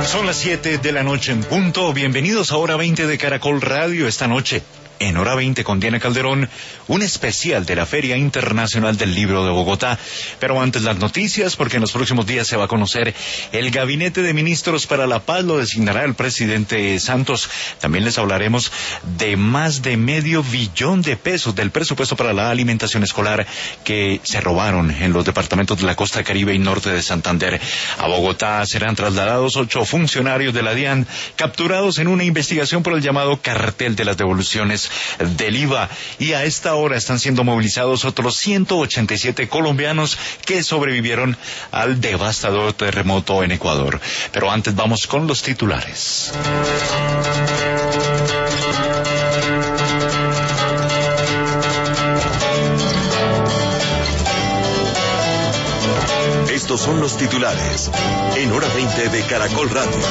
Son las 7 de la noche en punto. Bienvenidos a Hora 20 de Caracol Radio. Esta noche, en Hora 20 con Diana Calderón, un especial de la Feria Internacional del Libro de Bogotá. Pero antes las noticias, porque en los próximos días se va a conocer el Gabinete de Ministros para la Paz, lo designará el presidente Santos. También les hablaremos de más de $500 millones del presupuesto para la alimentación escolar que se robaron en los departamentos de la costa Caribe y norte de Santander. A Bogotá serán trasladados 8 funcionarios de la DIAN capturados en una investigación por el llamado cartel de las devoluciones del IVA, y a esta hora están siendo movilizados otros 187 colombianos que sobrevivieron al devastador terremoto en Ecuador. Pero antes vamos con los titulares. Estos son los titulares en Hora 20 de Caracol Radio.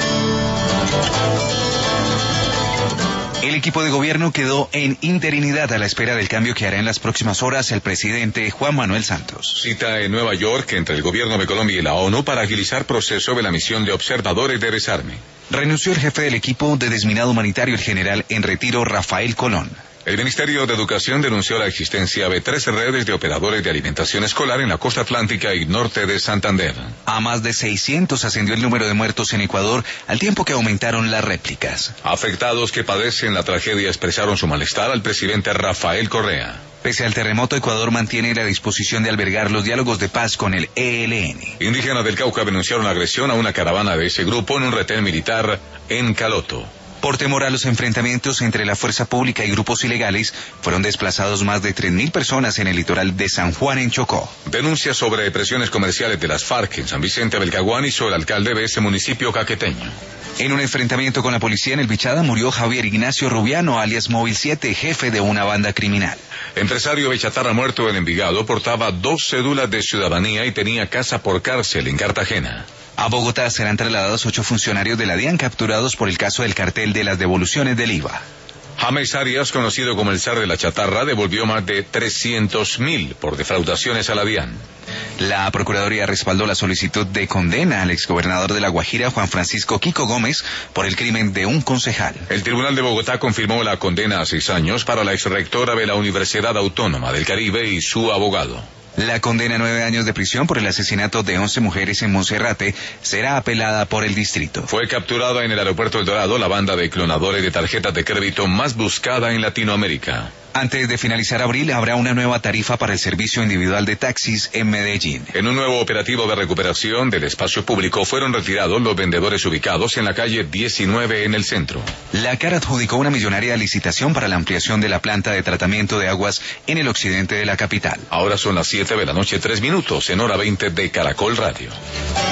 El equipo de gobierno quedó en interinidad a la espera del cambio que hará en las próximas horas el presidente Juan Manuel Santos. Cita en Nueva York entre el gobierno de Colombia y la ONU para agilizar proceso de la misión de observadores de desarme. Renunció el jefe del equipo de desminado humanitario, el general en retiro Rafael Colón. El Ministerio de Educación denunció la existencia de 13 redes de operadores de alimentación escolar en la costa atlántica y norte de Santander. A más de 600 ascendió el número de muertos en Ecuador, al tiempo que aumentaron las réplicas. Afectados que padecen la tragedia expresaron su malestar al presidente Rafael Correa. Pese al terremoto, Ecuador mantiene la disposición de albergar los diálogos de paz con el ELN. Indígenas del Cauca denunciaron la agresión a una caravana de ese grupo en un retén militar en Caloto. Por temor a los enfrentamientos entre la fuerza pública y grupos ilegales, fueron desplazados más de 3.000 personas en el litoral de San Juan en Chocó. Denuncias sobre presiones comerciales de las FARC en San Vicente del Caguán hizo el alcalde de ese municipio caqueteño. En un enfrentamiento con la policía en El Bichada murió Javier Ignacio Rubiano, alias Móvil 7, jefe de una banda criminal. Empresario de chatarra muerto en Envigado portaba 2 cédulas de ciudadanía y tenía casa por cárcel en Cartagena. A Bogotá serán trasladados 8 funcionarios de la DIAN capturados por el caso del cartel de las devoluciones del IVA. James Arias, conocido como el zar de la chatarra, devolvió más de 300.000 por defraudaciones a la DIAN. La Procuraduría respaldó la solicitud de condena al exgobernador de La Guajira, Juan Francisco Quico Gómez, por el crimen de un concejal. El Tribunal de Bogotá confirmó la condena a 6 años para la exrectora de la Universidad Autónoma del Caribe y su abogado. La condena a 9 años de prisión por el asesinato de 11 mujeres en Monserrate será apelada por el distrito. Fue capturada en el aeropuerto El Dorado la banda de clonadores de tarjetas de crédito más buscada en Latinoamérica. Antes de finalizar abril habrá una nueva tarifa para el servicio individual de taxis en Medellín. En un nuevo operativo de recuperación del espacio público fueron retirados los vendedores ubicados en la calle 19 en el centro. La CAR adjudicó una millonaria licitación para la ampliación de la planta de tratamiento de aguas en el occidente de la capital. Ahora son las 7 de la noche, 3 minutos, en Hora 20 de Caracol Radio.